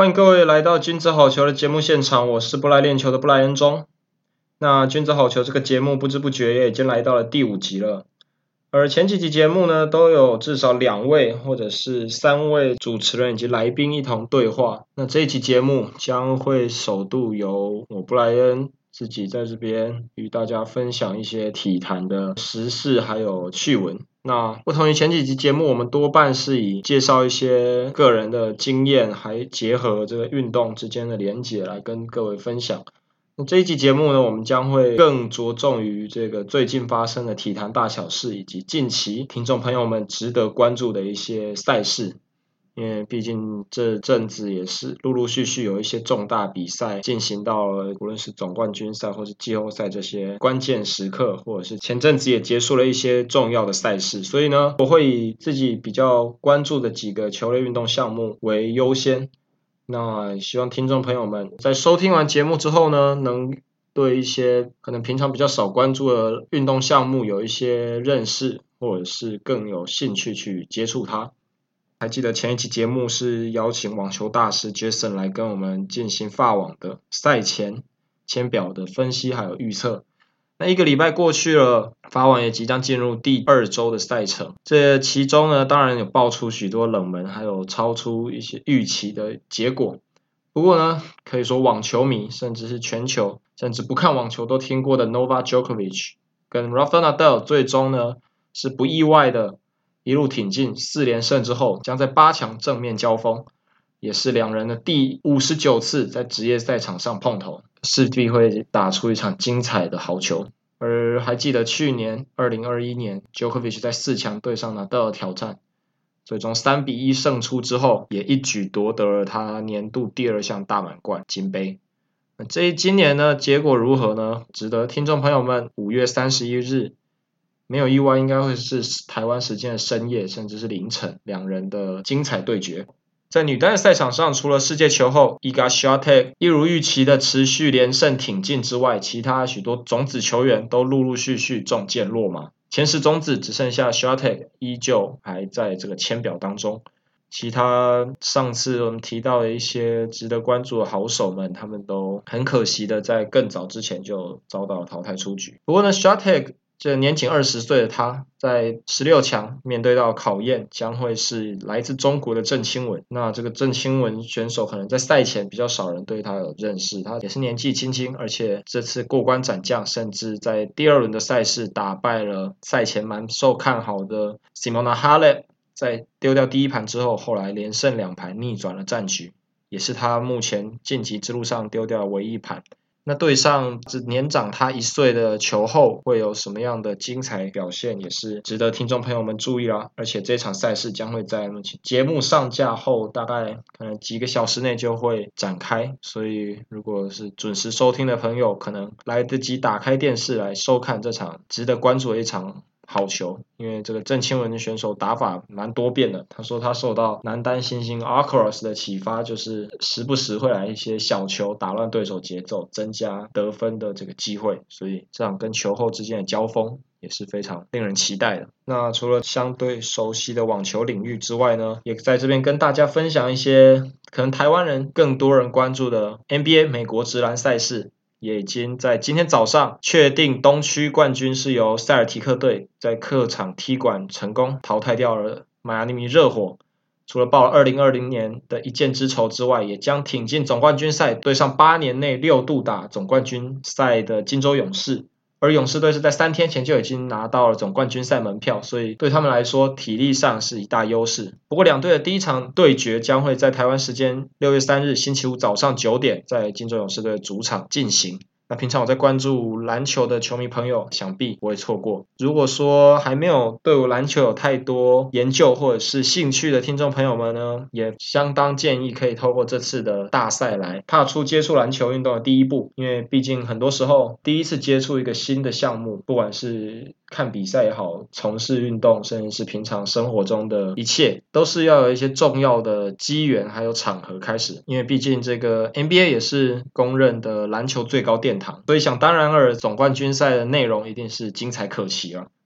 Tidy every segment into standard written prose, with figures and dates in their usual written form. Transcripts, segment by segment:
欢迎各位来到君子好球的节目现场，我是不来练球的布莱恩中。那君子好球这个节目不知不觉也已经来到了第5集了，而前几集节目呢都有至少2位或者是3位主持人以及来宾一同对话。那这一集节目将会首度由我布莱恩自己在这边与大家分享一些体坛的时事还有趣闻。那不同于前几集节目，我们多半是以介绍一些个人的经验，还结合这个运动之间的连结来跟各位分享。那这一集节目呢，我们将会更着重于这个最近发生的体坛大小事，以及近期听众朋友们值得关注的一些赛事。因为毕竟这阵子也是陆陆续续有一些重大比赛进行到了，无论是总冠军赛或是季后赛这些关键时刻，或者是前阵子也结束了一些重要的赛事，所以呢，我会以自己比较关注的几个球类运动项目为优先。那希望听众朋友们在收听完节目之后呢，能对一些可能平常比较少关注的运动项目有一些认识，或者是更有兴趣去接触它。还记得前一期节目是邀请网球大师 Jason 来跟我们进行法网的赛前签表的分析还有预测。那1个礼拜过去了，法网也即将进入第2周的赛程。这其中呢，当然有爆出许多冷门，还有超出一些预期的结果。不过呢，可以说网球迷甚至是全球，甚至不看网球都听过的 Novak Djokovic 跟 Rafael Nadal 最终呢是不意外的一路挺进4连胜之后，将在8强正面交锋，也是两人的第59次在职业赛场上碰头，势必会打出一场精彩的好球。而还记得去年2021年 Djokovic 在4强对上Nadal的挑战，最终3-1胜出之后，也一举夺得了他年度第2项大满贯金杯。今年呢，结果如何呢？值得听众朋友们5月31日没有意外应该会是台湾时间的深夜甚至是凌晨，两人的精彩对决。在女单的赛场上，除了世界球后 Iga Swiatek 一如预期的持续连胜挺进之外，其他许多种子球员都陆陆续续中箭落马。前10种子只剩下 Swiatek 依旧还在这个签表当中，其他上次我们提到的一些值得关注的好手们，他们都很可惜的在更早之前就遭到淘汰出局。不过呢 Swiatek 这年仅20岁的他，在16强面对到考验将会是来自中国的郑钦文。那这个郑钦文选手可能在赛前比较少人对他有认识，他也是年纪轻轻，而且这次过关斩将，甚至在第2轮的赛事打败了赛前蛮受看好的 Simona Halep， 在丢掉第1盘之后，后来连胜2盘逆转了战局，也是他目前晋级之路上丢掉的唯一盘。那对上只年长他1岁的球后会有什么样的精彩表现，也是值得听众朋友们注意啦。而且这场赛事将会在节目上架后大概可能几个小时内就会展开，所以如果是准时收听的朋友，可能来得及打开电视来收看这场值得关注的一场好球。因为这个郑钦文的选手打法蛮多变的，他说他受到男单新星 Alcaraz 的启发，就是时不时会来一些小球打乱对手节奏，增加得分的这个机会，所以这场跟球后之间的交锋也是非常令人期待的。那除了相对熟悉的网球领域之外呢，也在这边跟大家分享一些可能台湾人更多人关注的 NBA 美国职篮赛事。也已经在今天早上确定东区冠军是由塞尔提克队在客场踢馆成功淘汰掉了迈阿密热火，除了报了2020年的一箭之仇之外，也将挺进总冠军赛对上8年内6度打总冠军赛的金州勇士。而勇士队是在3天前就已经拿到了总冠军赛门票，所以对他们来说体力上是一大优势。不过两队的第1场对决将会在台湾时间6月3日星期五早上9点在金州勇士队的主场进行。那平常我在关注篮球的球迷朋友想必不会错过。如果说还没有对我篮球有太多研究或者是兴趣的听众朋友们呢，也相当建议可以透过这次的大赛来踏出接触篮球运动的第一步。因为毕竟很多时候第一次接触一个新的项目，不管是看比赛也好，从事运动，甚至是平常生活中的一切，都是要有一些重要的机缘还有场合开始。因为毕竟这个 NBA 也是公认的篮球最高殿堂，所以想当然尔总冠军赛的内容一定是精彩可期了。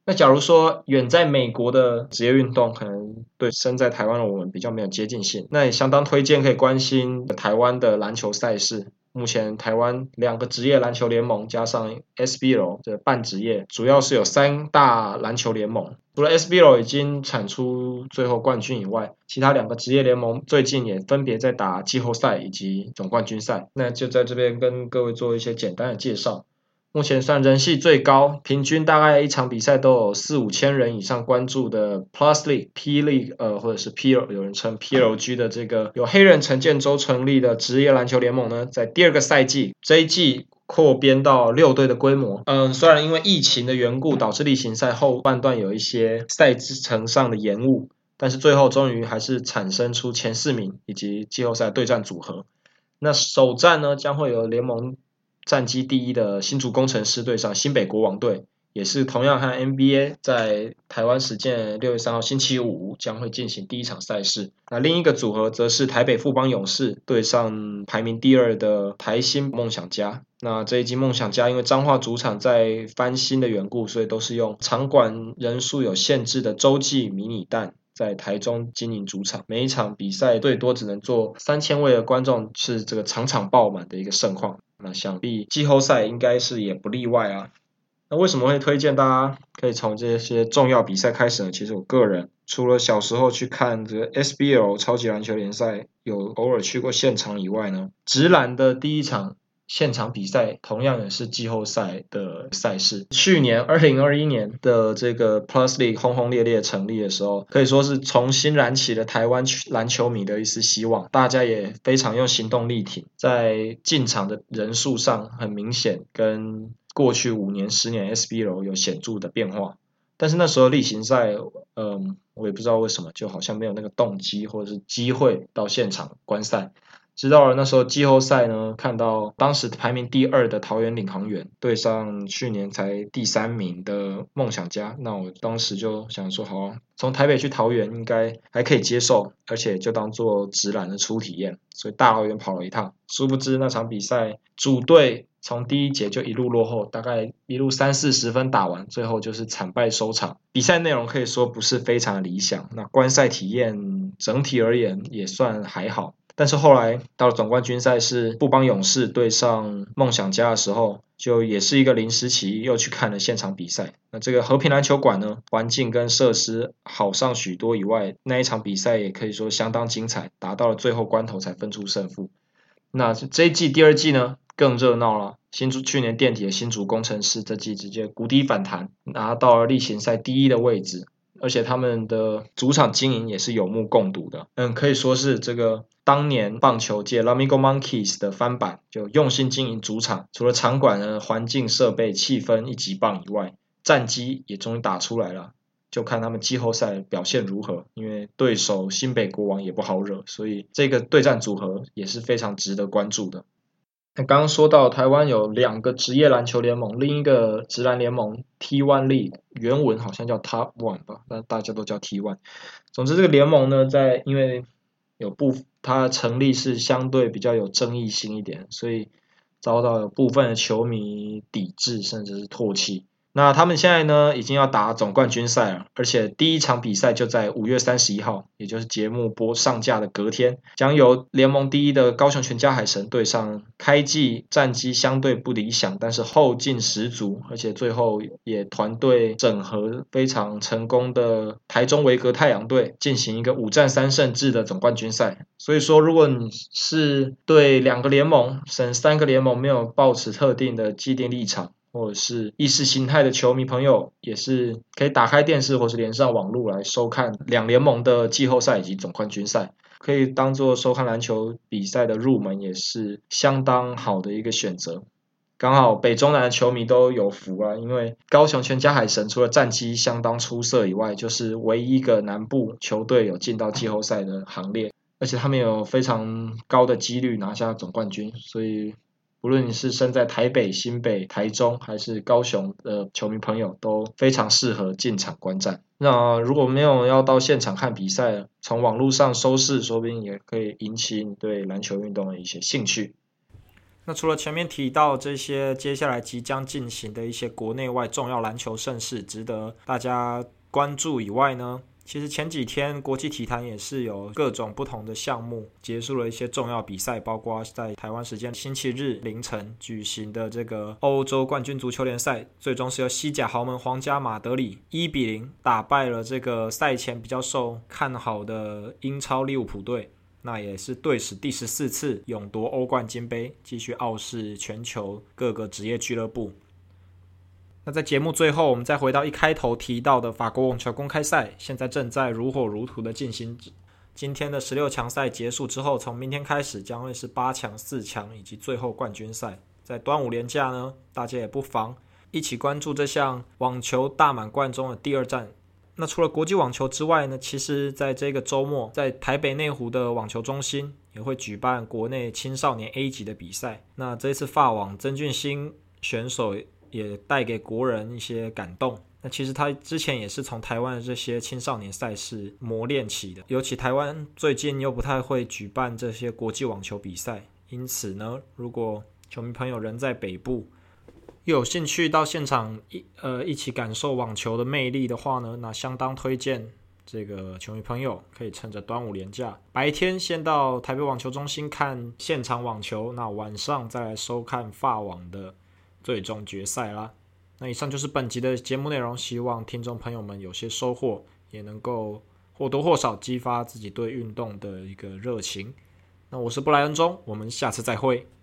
那假如说远在美国的职业运动，可能对身在台湾的我们比较没有接近性，那也相当推荐可以关心台湾的篮球赛事。目前台湾2个职业篮球联盟加上 SBL 的半职业，主要是有3大篮球联盟。除了 SBL 已经产出最后冠军以外，其他2个职业联盟最近也分别在打季后赛以及总冠军赛。那就在这边跟各位做一些简单的介绍。目前算人气最高，平均大概一场比赛都有4-5千人以上关注的 Plus League、P League，或者是 PL， 有人称 PLG 的这个由黑人陈建州成立的职业篮球联盟呢，在第2个赛季这一季扩编到6队的规模。虽然因为疫情的缘故，导致例行赛后半段有一些赛程上的延误，但是最后终于还是产生出前4名以及季后赛对战组合。那首战呢，将会有联盟战绩第1的新竹工程师对上新北国王队，也是同样和 NBA 在台湾时间6月3号星期五将会进行第1场赛事。那另一个组合则是台北富邦勇士对上排名第2的台新梦想家。那这一季梦想家因为彰化主场在翻新的缘故，所以都是用场馆人数有限制的洲际迷你蛋在台中经营主场，每一场比赛最多只能坐3000位的观众，是这个场场爆满的一个盛况。那想必季后赛应该是也不例外啊。那为什么会推荐大家可以从这些重要比赛开始呢？其实我个人除了小时候去看这个 SBL 超级篮球联赛，有偶尔去过现场以外呢，职篮的第1场现场比赛同样也是季后赛的赛事。去年2021年的这个 Plus League 轰轰烈烈成立的时候，可以说是重新燃起了台湾篮球迷的一丝希望，大家也非常用行动力挺，在进场的人数上很明显跟过去5年10年 SBL 有显著的变化。但是那时候例行赛我也不知道为什么就好像没有那个动机或者是机会到现场观赛。直到了那时候季后赛呢，看到当时排名第2的桃园领航员对上去年才第3名的梦想家，那我当时就想说好啊，从台北去桃园应该还可以接受，而且就当做职篮的初体验，所以大老远跑了一趟。殊不知那场比赛主队从第1节就一路落后，大概一路30-40分打完，最后就是惨败收场。比赛内容可以说不是非常理想，那观赛体验整体而言也算还好。但是后来到了总冠军赛是富邦勇士对上梦想家的时候，就也是一个临时起意，又去看了现场比赛。那这个和平篮球馆呢，环境跟设施好上许多以外，那一场比赛也可以说相当精彩，打到了最后关头才分出胜负。那这一季第2季呢更热闹了，去年垫底的新竹工程师这季直接谷底反弹，拿到了例行赛第1的位置，而且他们的主场经营也是有目共睹的。可以说是这个当年棒球界 Lamigo Monkeys 的翻版，就用心经营主场，除了场馆呢、环境设备、气氛一级棒以外，战绩也终于打出来了。就看他们季后赛表现如何，因为对手新北国王也不好惹，所以这个对战组合也是非常值得关注的。那刚刚说到台湾有2个职业篮球联盟，另一个职篮联盟 T1 League 原文好像叫 Top One 吧，但大家都叫 T1。总之这个联盟呢，因为它成立是相对比较有争议性一点，所以遭到有部分的球迷抵制甚至是唾弃。那他们现在呢已经要打总冠军赛了，而且第1场比赛就在5月31号，也就是节目上架的隔天，将由联盟第1的高雄全家海神对上开季战绩相对不理想，但是后劲十足，而且最后也团队整合非常成功的台中维格太阳队进行一个5战3胜制的总冠军赛。所以说如果你是对2个联盟甚至3个联盟没有抱持特定的既定立场或者是意识形态的球迷朋友，也是可以打开电视或是连上网络来收看2联盟的季后赛以及总冠军赛，可以当做收看篮球比赛的入门，也是相当好的一个选择。刚好北中南的球迷都有福啊，因为高雄全家海神除了战绩相当出色以外，就是唯一一个南部球队有进到季后赛的行列，而且他们有非常高的几率拿下总冠军，所以无论你是身在台北、新北、台中还是高雄的球迷朋友，都非常适合进场观战。那如果没有要到现场看比赛，从网络上收视说不定也可以引起你对篮球运动的一些兴趣。 那除了前面提到这些接下来即将进行的一些国内外重要篮球盛事值得大家关注以外呢，其实前几天国际体坛也是有各种不同的项目结束了一些重要比赛，包括在台湾时间星期日凌晨举行的这个欧洲冠军足球联赛，最终是由西甲豪门皇家马德里1-0打败了这个赛前比较受看好的英超利物浦队，那也是队史第14次勇夺欧冠金杯，继续傲视全球各个职业俱乐部。那在节目最后，我们再回到一开头提到的法国网球公开赛，现在正在如火如荼的进行。今天的16强赛结束之后，从明天开始将会是8强、4强以及最后冠军赛。在端午连假呢，大家也不妨一起关注这项网球大满贯中的第二站。那除了国际网球之外呢，其实在这个周末，在台北内湖的网球中心也会举办国内青少年 A 级的比赛。那这次法网曾俊欣选手也带给国人一些感动。那其实他之前也是从台湾的这些青少年赛事磨练起的，尤其台湾最近又不太会举办这些国际网球比赛，因此呢，如果球迷朋友人在北部又有兴趣到现场一起感受网球的魅力的话呢，那相当推荐这个球迷朋友可以趁着端午连假，白天先到台北网球中心看现场网球，那晚上再来收看法网的最终决赛啦。那以上就是本集的节目内容，希望听众朋友们有些收获，也能够或多或少激发自己对运动的一个热情。那我是布莱恩中，我们下次再会。